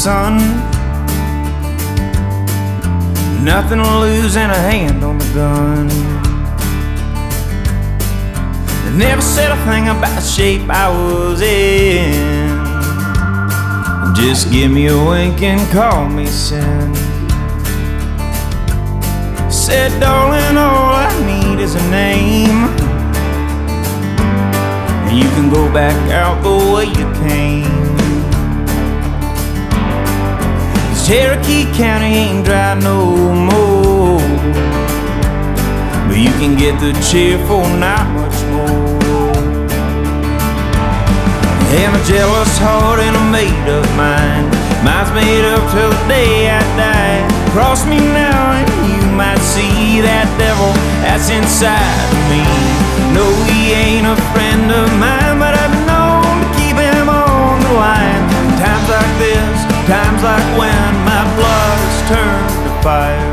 son. Nothing to lose and a hand on the gun. They never said a thing about the shape I was in. Just give me a wink and call me sin. Said, darling, all I need is a name. And you can go back out the way you came. 'Cause Cherokee County ain't dry no more, but you can get the cheer for not much more. And a jealous heart and a made-up mind. Mine's made up till the day I die. Cross me now and you might see that devil that's inside of me. No, he ain't a friend of mine, but I've been known to keep him on the line. Times like this, times like when my blood is turned to fire.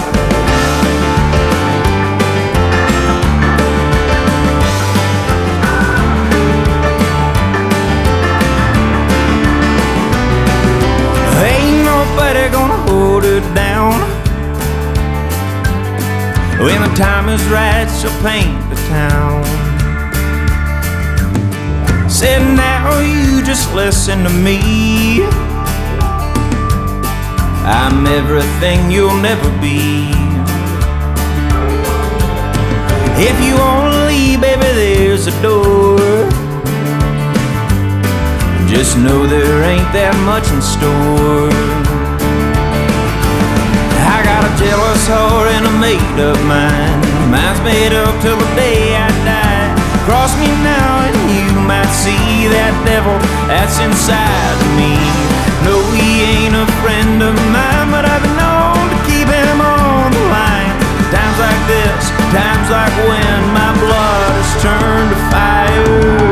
Ain't nobody gonna hold her down. When the time is right, she'll paint the town. Said, now you just listen to me. I'm everything you'll never be. If you wanna leave, baby, there's a door. Just know there ain't that much in store. I got a jealous heart and a made-up mind. Mine's made up till the day I die. Cross me now and you might see that devil that's inside of me. No, he ain't a friend of mine, but I've been known to keep him on the line. Times like this, times like when my blood is turned to fire.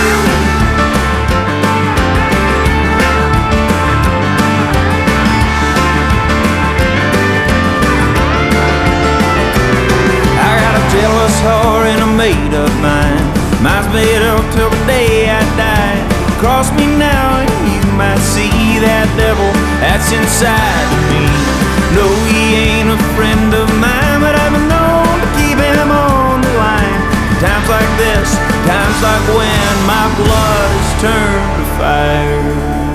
Jealous heart and a made-up mind. Mine's made up till the day I die. Cross me now and you might see that devil that's inside of me. No, he ain't a friend of mine, but I've been known to keep him on the line. Times like this, times like when my blood is turned to fire.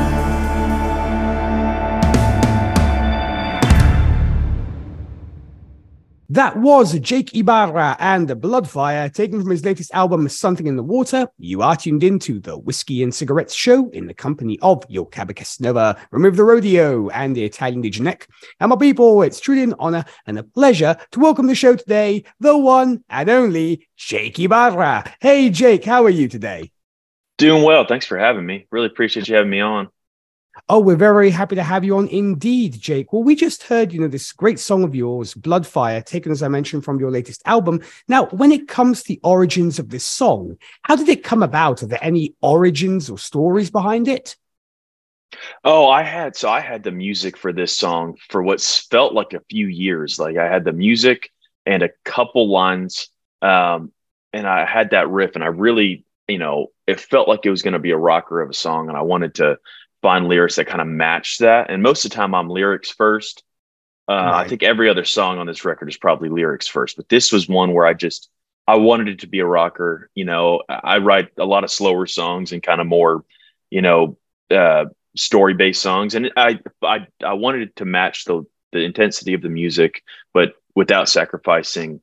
That was Jake Ibarra and Bloodfire, taken from his latest album, Something in the Water. You are tuned into the Whiskey and Cigarettes Show in the company of your Cava Casanova, Remove the Rodeo, and the Italian Digenek. And my people, it's truly an honor and a pleasure to welcome the show today, the one and only Jake Ibarra. Hey, Jake, how are you today? Doing well. Thanks for having me. Really appreciate you having me on. Oh, we're very happy to have you on indeed, Jake. Well, we just heard, this great song of yours, Bloodfire, taken, as I mentioned, from your latest album. Now, when it comes to the origins of this song, how did it come about? Are there any origins or stories behind it? Oh, I had the music for this song for what felt like a few years. Like I had the music and a couple lines, and I had that riff, and I really, it felt like it was going to be a rocker of a song, and I wanted to find lyrics that kind of match that. And most of the time I'm lyrics first. Right. I think every other song on this record is probably lyrics first, but this was one where I wanted it to be a rocker. I write a lot of slower songs and kind of more, story-based songs. And I wanted it to match the intensity of the music, but without sacrificing,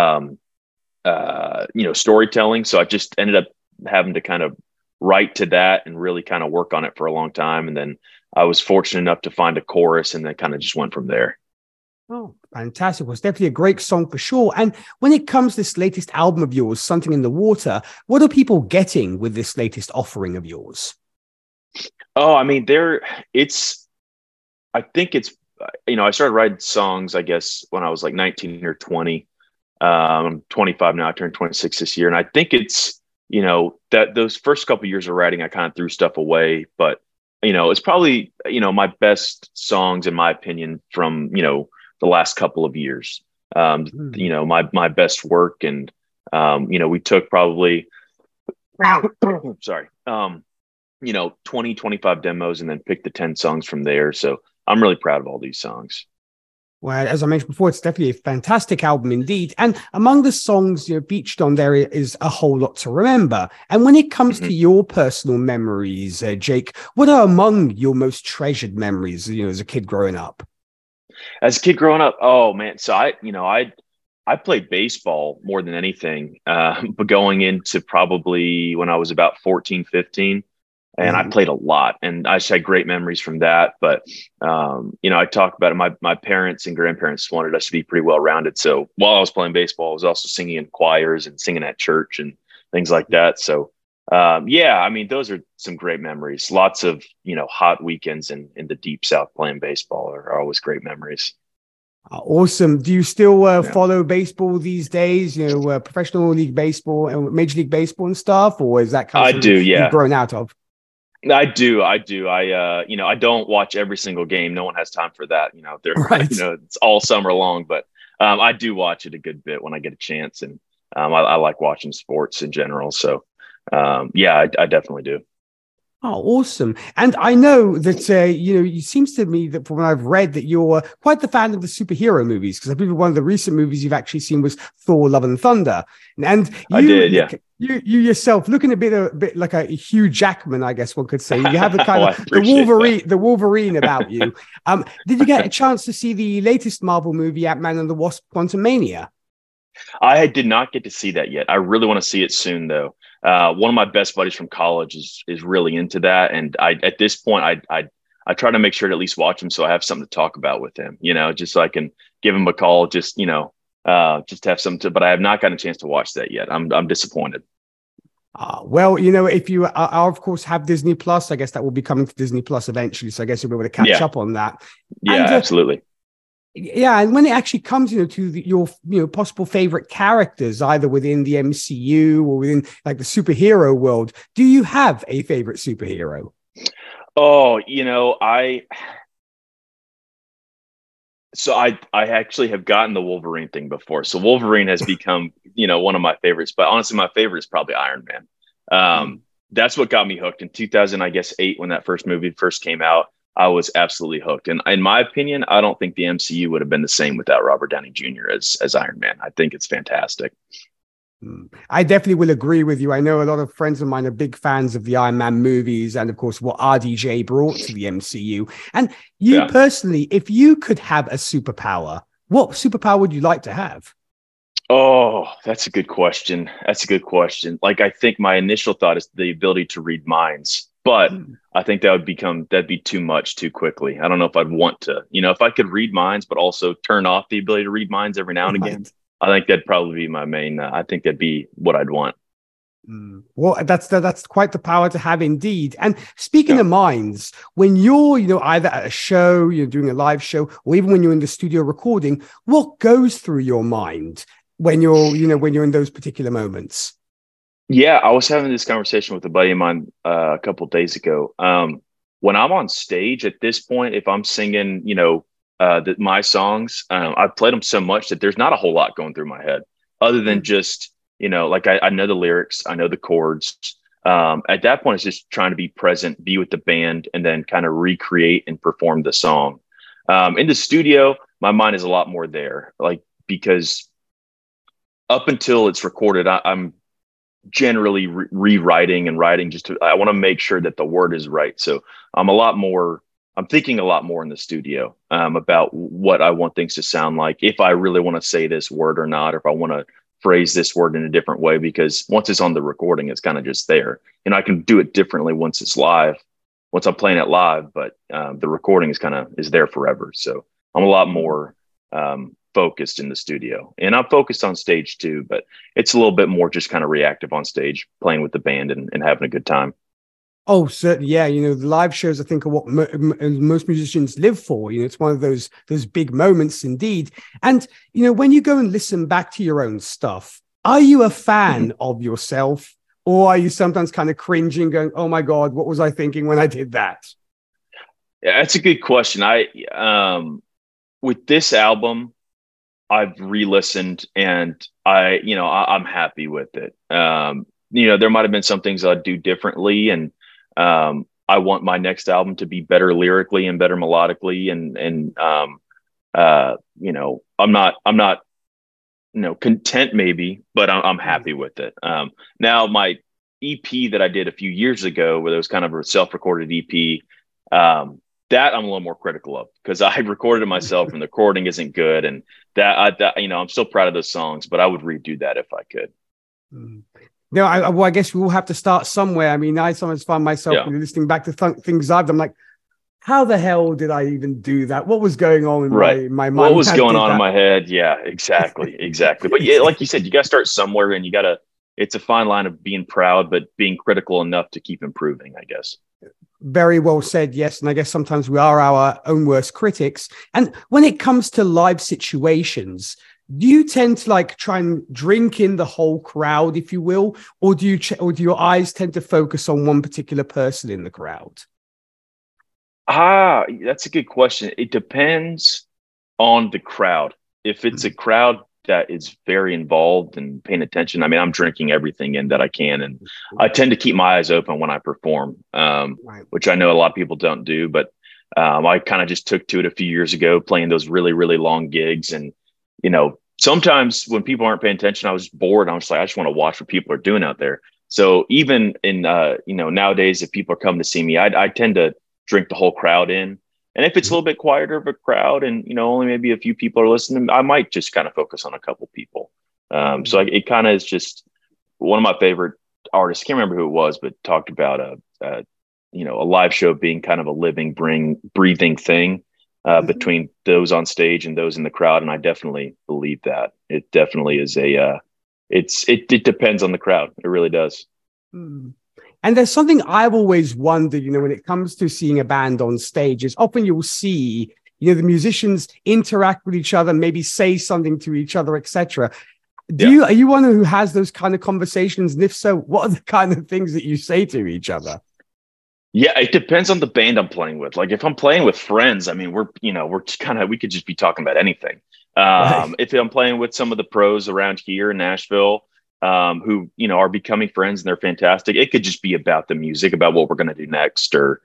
storytelling. So I just ended up having to kind of write to that and really kind of work on it for a long time. And then I was fortunate enough to find a chorus, and then kind of just went from there. Oh, fantastic. Well, it's definitely a great song for sure. And when it comes to this latest album of yours, Something in the Water, what are people getting with this latest offering of yours? Oh, I mean, I think it's, I started writing songs, I guess, when I was like 19 or 20. I'm 25 now. I turned 26 this year. And I think it's, that those first couple of years of writing, I kind of threw stuff away, but, it's probably, my best songs, in my opinion, from, the last couple of years, my best work. And, we took probably, sorry. 20, 25 demos and then pick the 10 songs from there. So I'm really proud of all these songs. Well, as I mentioned before, it's definitely a fantastic album indeed. And among the songs featured on there is A Whole Lot to Remember. And when it comes to your personal memories, Jake, what are among your most treasured memories, as a kid growing up? As a kid growing up, oh man. So I played baseball more than anything, but going into probably when I was about 14, 15. And I played a lot, and I just had great memories from that. But, I talk about it. My parents and grandparents wanted us to be pretty well rounded. So while I was playing baseball, I was also singing in choirs and singing at church and things like that. So, those are some great memories. Lots of, hot weekends in the deep South playing baseball are always great memories. Awesome. Do you still follow baseball these days? Professional league baseball and Major League Baseball and stuff, or is that kind of something you've grown out of? I do. I don't watch every single game. No one has time for that. Right. It's all summer long, but I do watch it a good bit when I get a chance, and I like watching sports in general. So, I definitely do. Oh, awesome. And I know that, it seems to me that from what I've read that you're quite the fan of the superhero movies, because I believe one of the recent movies you've actually seen was Thor, Love and Thunder. And I did, yeah. You yourself looking a bit like a Hugh Jackman, I guess one could say. You have the kind of the Wolverine about you. Did you get a chance to see the latest Marvel movie, Ant-Man and the Wasp: Quantumania? I did not get to see that yet. I really want to see it soon, though. One of my best buddies from college is really into that, and at this point I try to make sure to at least watch him so I have something to talk about with him. just so I can give him a call, just to have something to. But I have not gotten a chance to watch that yet. I'm disappointed. Well, if you are, of course, have Disney Plus, I guess that will be coming to Disney Plus eventually. So I guess you'll be able to catch up on that. Yeah, and, absolutely. Yeah, and when it actually comes, to your possible favorite characters, either within the MCU or within like the superhero world, do you have a favorite superhero? Oh, I actually have gotten the Wolverine thing before. So Wolverine has become, one of my favorites. But honestly, my favorite is probably Iron Man. That's what got me hooked in 2008 when that first movie first came out. I was absolutely hooked. And in my opinion, I don't think the MCU would have been the same without Robert Downey Jr. as Iron Man. I think it's fantastic. I definitely will agree with you. I know a lot of friends of mine are big fans of the Iron Man movies and, of course, what RDJ brought to the MCU. And you personally, if you could have a superpower, what superpower would you like to have? Oh, that's a good question. Like, I think my initial thought is the ability to read minds. But I think that'd be too much too quickly. I don't know if I'd want to, if I could read minds, but also turn off the ability to read minds every now and again. I think that'd probably be my main. I think that'd be what I'd want. Well, that's quite the power to have indeed. And speaking of minds, when you're, either at a show, you're doing a live show, or even when you're in the studio recording, what goes through your mind when you're in those particular moments? Yeah, I was having this conversation with a buddy of mine a couple of days ago. When I'm on stage at this point, if I'm singing, my songs, I've played them so much that there's not a whole lot going through my head other than just, like I know the lyrics, I know the chords. At that point, it's just trying to be present, be with the band, and then kind of recreate and perform the song. In the studio, my mind is a lot more there, because up until it's recorded, I'm generally rewriting and writing I want to make sure that the word is right. So I'm thinking a lot more in the studio about what I want things to sound like, if I really want to say this word or not, or if I want to phrase this word in a different way, because once it's on the recording, it's kind of just there. I can do it differently once it's live, once I'm playing it live, but the recording is there forever. So I'm a lot more focused in the studio, and I'm focused on stage too, but it's a little bit more just kind of reactive on stage, playing with the band and having a good time. Oh, certainly. Yeah. The live shows, I think, are what most musicians live for. It's one of those big moments indeed. And, when you go and listen back to your own stuff, are you a fan of yourself, or are you sometimes kind of cringing going, oh my God, what was I thinking when I did that? Yeah, that's a good question. With this album, I've re-listened and I'm happy with it. There might've been some things I'd do differently, and I want my next album to be better lyrically and better melodically. And I'm not, content maybe, but I'm happy with it. Now my EP that I did a few years ago, where it was kind of a self-recorded EP, that I'm a little more critical of, because I recorded it myself and the recording isn't good. And I'm still proud of those songs, but I would redo that if I could. No, I guess we will have to start somewhere. I mean, I sometimes find myself listening back to things I've done, like, how the hell did I even do that? What was going on in my mind? What was going on in my head? Yeah, exactly. But yeah, like you said, you got to start somewhere, and it's a fine line of being proud, but being critical enough to keep improving, I guess. Very well said. Yes. And I guess sometimes we are our own worst critics. And when it comes to live situations, do you tend to try and drink in the whole crowd, if you will, or do your eyes tend to focus on one particular person in the crowd? That's a good question. It depends on the crowd. If it's a crowd that is very involved and paying attention, I mean, I'm drinking everything in that I can, and I tend to keep my eyes open when I perform, which I know a lot of people don't do, but I kind of just took to it a few years ago, playing those really, really long gigs. And, sometimes when people aren't paying attention, I was bored. I was like, I just want to watch what people are doing out there. So even in, nowadays, if people are coming to see me, I tend to drink the whole crowd in. And if it's a little bit quieter of a crowd and, only maybe a few people are listening, I might just kind of focus on a couple people. So it kind of is just one of my favorite artists. Can't remember who it was, but talked about a live show being kind of a living, breathing thing between those on stage and those in the crowd. And I definitely believe that. It definitely is it depends on the crowd. It really does. And there's something I've always wondered, when it comes to seeing a band on stage, is often you'll see, the musicians interact with each other, maybe say something to each other, etc. Are you one who has those kind of conversations? And if so, what are the kind of things that you say to each other? Yeah, it depends on the band I'm playing with. Like if I'm playing with friends, I mean, we could just be talking about anything. Right. If I'm playing with some of the pros around here in Nashville, who, are becoming friends and they're fantastic, it could just be about the music, about what we're going to do next. Or,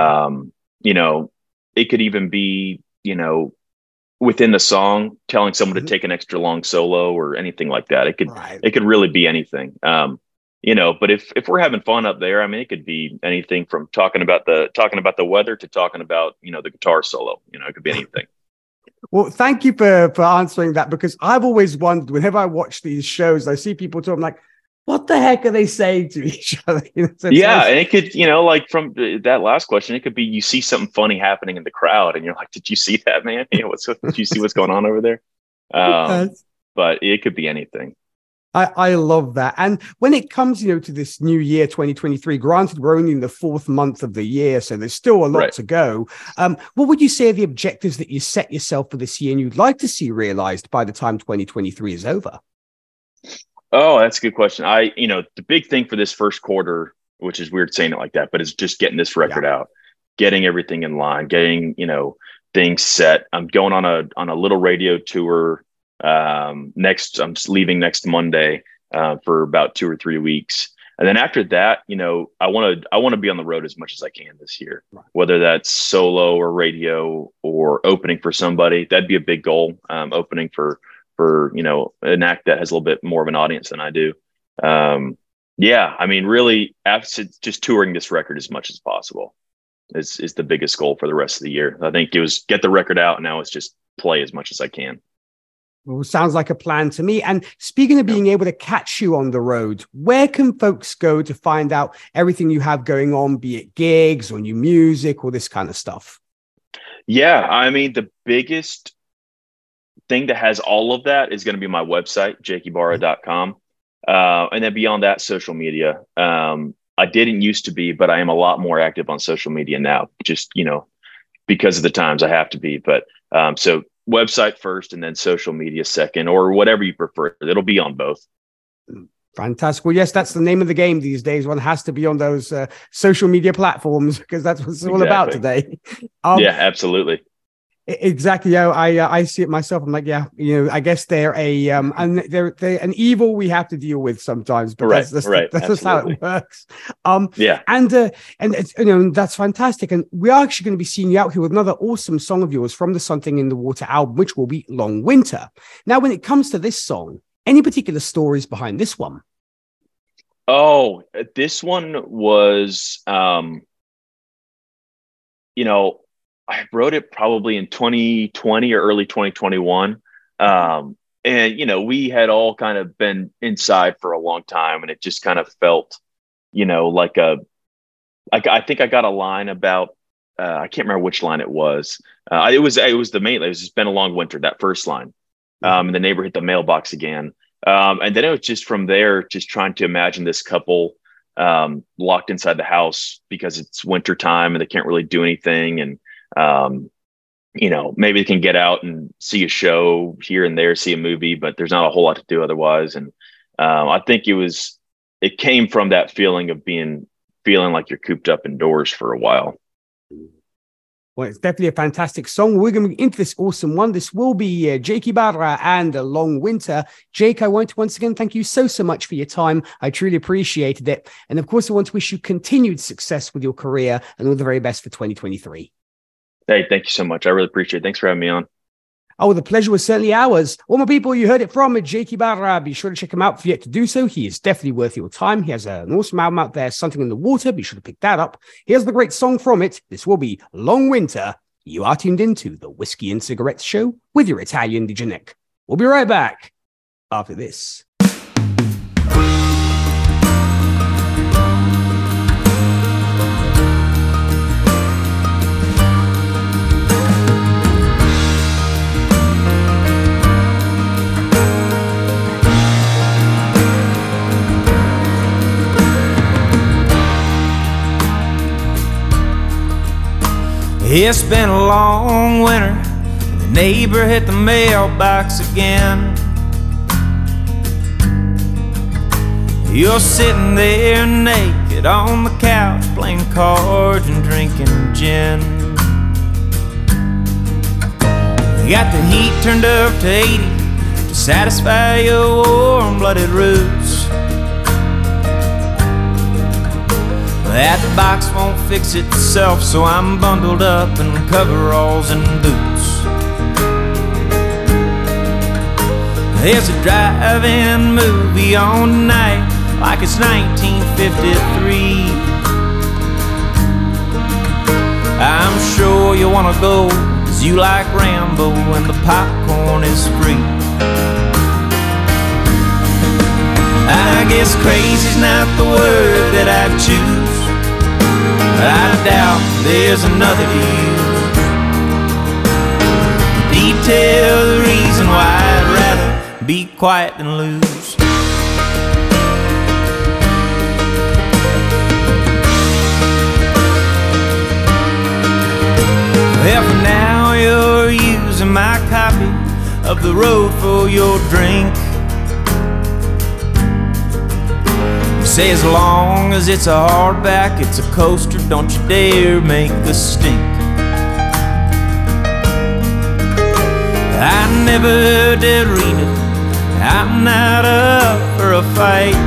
it could even be, within the song, telling someone to take an extra long solo or anything like that. It could really be anything. But if we're having fun up there, I mean, it could be anything from talking about the weather to talking about, the guitar solo, it could be anything. Well, thank you for answering that, because I've always wondered, whenever I watch these shows, I see people talking like, what the heck are they saying to each other? And it could, from that last question, it could be you see something funny happening in the crowd and you're like, did you see that, man? Did you see what's going on over there? But it could be anything. I love that. And when it comes, to this new year, 2023, granted, we're only in the 4th month of the year, so there's still a lot to go. What would you say are the objectives that you set yourself for this year and you'd like to see realized by the time 2023 is over? Oh, that's a good question. The big thing for this first quarter, which is weird saying it like that, but it's just getting this record out, getting everything in line, getting, things set. I'm going on a little radio tour. I'm leaving next Monday for about 2 or 3 weeks, and then after that, I want to be on the road as much as I can this year, whether that's solo or radio or opening for somebody. That'd be a big goal. Opening for an act that has a little bit more of an audience than I do. I mean, really, after just touring this record as much as possible is the biggest goal for the rest of the year. I think it was get the record out, and now it's just play as much as I can. Well, sounds like a plan to me. And speaking of being able to catch you on the road, where can folks go to find out everything you have going on, be it gigs or new music or this kind of stuff? Yeah, I mean, the biggest thing that has all of that is going to be my website, jakeibarra.com. And then beyond that, social media. I didn't used to be, but I am a lot more active on social media now, just, because of the times I have to be. But so website first and then social media second, or whatever you prefer. It'll be on both. Fantastic. Well, yes, that's the name of the game these days. One has to be on those social media platforms, because that's what it's all about today. Yeah, absolutely. Exactly. Yeah, I see it myself. I'm like, yeah, I guess they're and they're an evil we have to deal with sometimes, but Right, that's just how it works. Yeah. And it's, that's fantastic. And we are actually going to be seeing you out here with another awesome song of yours from the Something in the Water album, which will be Long Winter. Now, when it comes to this song, any particular stories behind this one? Oh, this one was, I wrote it probably in 2020 or early 2021. And, we had all kind of been inside for a long time, and it just kind of felt, like I think I got a line about, I can't remember which line it was. It was the main, it was just been a long winter, that first line. And the neighbor hit the mailbox again. And then it was just from there, just trying to imagine this couple locked inside the house because it's winter time and they can't really do anything. And, maybe they can get out and see a show here and there, see a movie, but there's not a whole lot to do otherwise. And I think it came from that feeling of feeling like you're cooped up indoors for a while. Well, it's definitely a fantastic song. We're going to be into this awesome one. This will be Jake Ibarra and Long Winter. Jake, I want to once again thank you so much for your time. I truly appreciated it. And of course, I want to wish you continued success with your career and all the very best for 2023. Hey, thank you so much. I really appreciate it. Thanks for having me on. Oh, the pleasure was certainly ours. All my people, you heard it from Jake Ibarra. Be sure to check him out if you yet to do so. He is definitely worth your time. He has an awesome album out there, Something in the Water. Be sure to pick that up. Here's the great song from it. This will be Long Winter. You are tuned into the Whiskey and Cigarettes Show with your Italian DJ Nick. We'll be right back after this. It's been a long winter, and the neighbor hit the mailbox again. You're sitting there naked on the couch, playing cards and drinking gin. You got the heat turned up to 80 to satisfy your warm-blooded roots. That box won't fix itself, so I'm bundled up in coveralls and boots. There's a drive-in movie on tonight, like it's 1953. I'm sure you wanna go, 'cause you like Rambo and the popcorn is free. I guess crazy's not the word that I'd choose, but I doubt there's another to use. Detail the reason why I'd rather be quiet than lose. Well, for now you're using my copy of The Road for your drink. Say as long as it's a hardback, it's a coaster, don't you dare make the stink. I never did read it, I'm not up for a fight.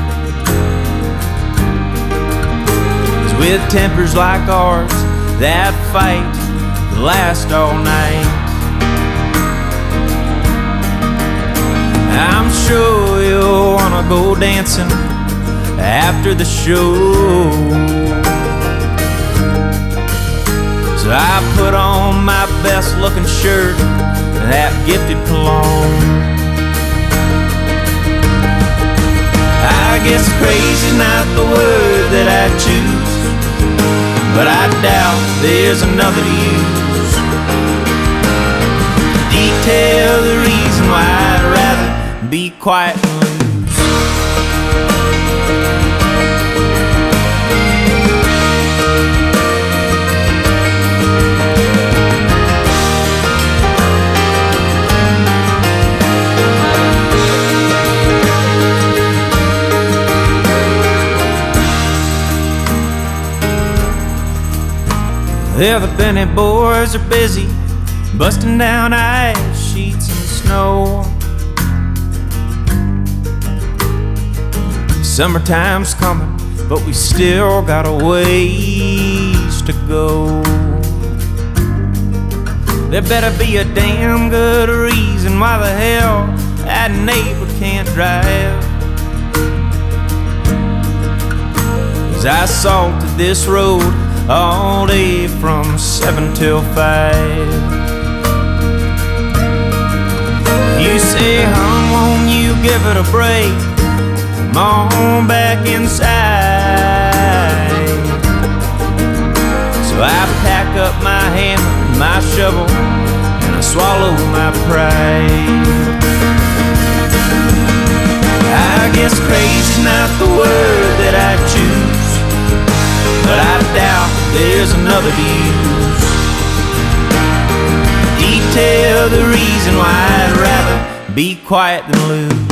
'Cause with tempers like ours, that fight will last all night. I'm sure you'll wanna go dancing after the show, so I put on my best looking shirt and that gifted cologne. I guess crazy's not the word that I choose, but I doubt there's another to use. Detail the reason why I'd rather be quiet and lose. Well, the Bennett boys are busy busting down ice sheets and snow. Summertime's coming, but we still got a ways to go. There better be a damn good reason why the hell that neighbor can't drive. 'Cause I salted this road all day from 7 till 5. You say, hon, won't you give it a break? Come on back inside. So I pack up my hammer and my shovel, and I swallow my pride. I guess crazy's not the word that I choose, but I doubt there's another to use. Detail the reason why I'd rather be quiet than lose.